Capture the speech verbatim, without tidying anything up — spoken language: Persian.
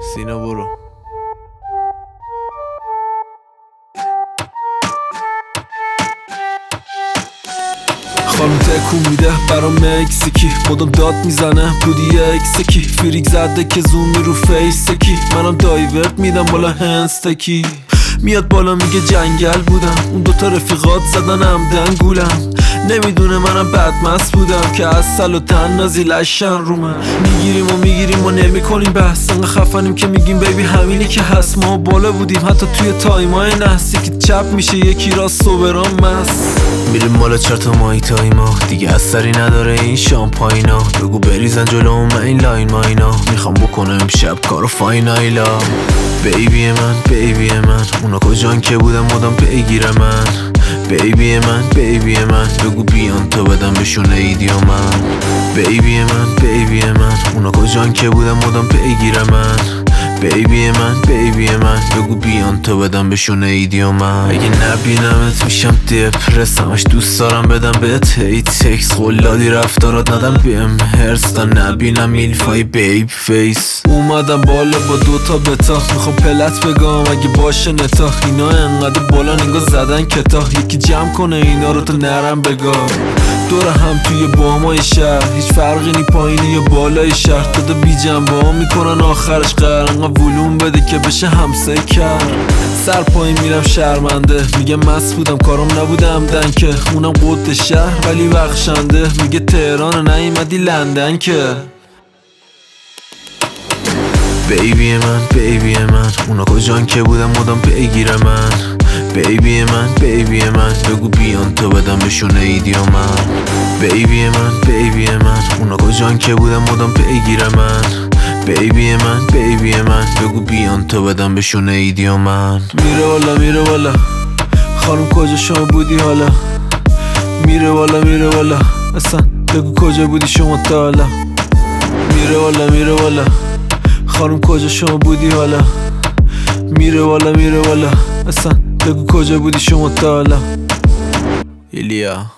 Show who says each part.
Speaker 1: سینا برو. خانم تکون میده برام مکسیکی، مدام داد میزنه بودی اکسکی، فریک زده که زومی رو فیسکی، منم دایورت میدم بالا هنستکی. میاد بالا میگه جنگل بودم، اون دوتا رفیقات زدن همدن گولم. نمیدونه منم بدمست بودم که اصل و تنازی لشن رو من. میگیریم و میگیریم و نمیکنیم بحث، انقدر خفنیم که میگیم بیبی همینی که هست. ما بالا بودیم حتی توی تایمای نحسی که چپ میشه یکی راست صبران مست. میریم بالا چرت و مای تایما، دیگه اثری نداره این شامپاینا. بگو بریزن جلو من این لاین ماینا، میخوام بکنم امشب کارو فاینایلا. بیبی من بیبی من، اونا کجان که بودم مدام پیگیر من. بیبی من بیبی من، بگو بیان تو بدم بهشون ایدی و من. بیبی من بیبی من، اونا کجان که بودم مدام پیگیر من. بیبی من بیبی من، بگو بیان تو بدم بهشون ایدی و من. اگه نبینمت میشم دپرس، همش دوست دارم بدم بهت هی تکس. قلادی رفتارات ندم بهم هرس، تا نبینم میلفای بیب فیس. اومدم بالا با دوتا بتا، میخوام پلت بگم اگه باشه نتا. اینا انقدر بالا نگاه زدن کتا، یکی جمع کنه اینا رو تو نرم بگاه. دور هم توی بامای شهر، هیچ فرقی نی پایینی یا بالای شهر. داده بی جنبه ها میکنن آخرش قهر، انقدر ولوم بده که بشه همسایه کرد. سر پایین میرم شرمنده، میگه مست بودم کارم نبودم دن که. اونم قد شهر ولی بخشنده، میگه تهران نیومدی لندن که. بیبی من بیبی من، اونا کجان که بودم مدام پیگیر من. بیبی من بیبی من، بگو بیان تو بدم بهشون ایدی و من. بیبی من بیبی من، اونا کجان که بودم مدام پیگیر من. بیبی من بیبی من، بگو بیان تو بدم بهشون ایدی و من. میره والا میره والا، خانم کجا شما بودی حالا. میره والا میره والا، اصلا بگو کجا بودی شما تا حالا. میره والا میره والا، خانم کجا شما بودی حالا. میره والا میره والا، اصلا بگو کجا بودی شما تا حالا. ایلیا